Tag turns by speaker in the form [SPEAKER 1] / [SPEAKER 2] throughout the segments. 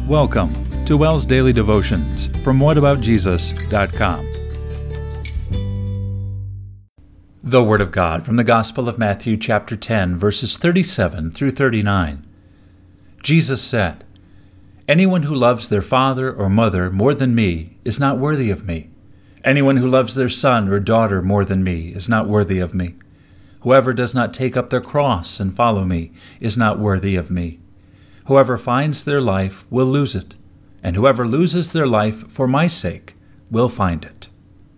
[SPEAKER 1] Welcome to WELS Daily Devotions from whataboutjesus.com. The Word of God from the Gospel of Matthew chapter 10, verses 37 through 39. Jesus said, "Anyone who loves their father or mother more than me is not worthy of me. Anyone who loves their son or daughter more than me is not worthy of me. Whoever does not take up their cross and follow me is not worthy of me. Whoever finds their life will lose it, and whoever loses their life for my sake will find it."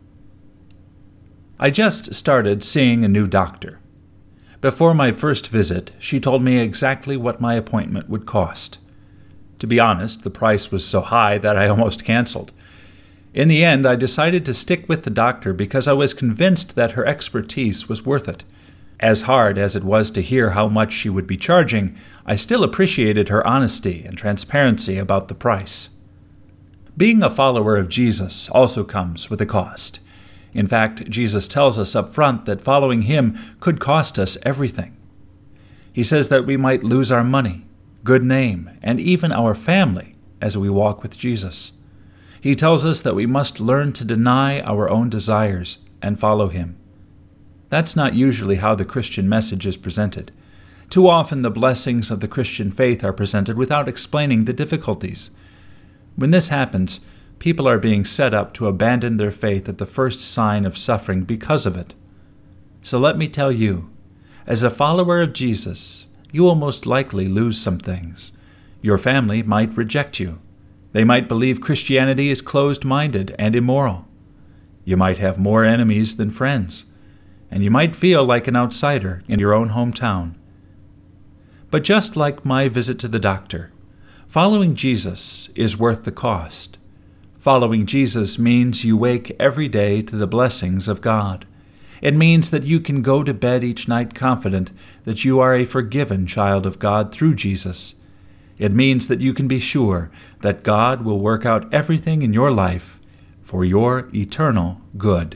[SPEAKER 1] I just started seeing a new doctor. Before my first visit, she told me exactly what my appointment would cost. To be honest, the price was so high that I almost canceled. In the end, I decided to stick with the doctor because I was convinced that her expertise was worth it. As hard as it was to hear how much she would be charging, I still appreciated her honesty and transparency about the price. Being a follower of Jesus also comes with a cost. In fact, Jesus tells us up front that following him could cost us everything. He says that we might lose our money, good name, and even our family as we walk with Jesus. He tells us that we must learn to deny our own desires and follow him. That's not usually how the Christian message is presented. Too often the blessings of the Christian faith are presented without explaining the difficulties. When this happens, people are being set up to abandon their faith at the first sign of suffering because of it. So let me tell you, as a follower of Jesus, you will most likely lose some things. Your family might reject you. They might believe Christianity is closed-minded and immoral. You might have more enemies than friends, and you might feel like an outsider in your own hometown. But just like my visit to the doctor, following Jesus is worth the cost. Following Jesus means you wake every day to the blessings of God. It means that you can go to bed each night confident that you are a forgiven child of God through Jesus. It means that you can be sure that God will work out everything in your life for your eternal good.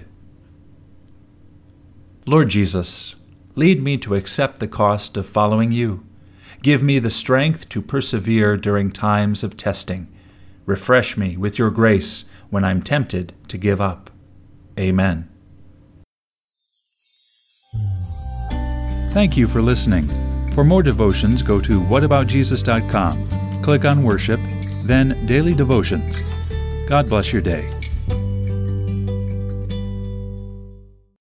[SPEAKER 1] Lord Jesus, lead me to accept the cost of following you. Give me the strength to persevere during times of testing. Refresh me with your grace when I'm tempted to give up. Amen. Thank you for listening. For more devotions, go to whataboutjesus.com. Click on Worship, then Daily Devotions. God bless your day.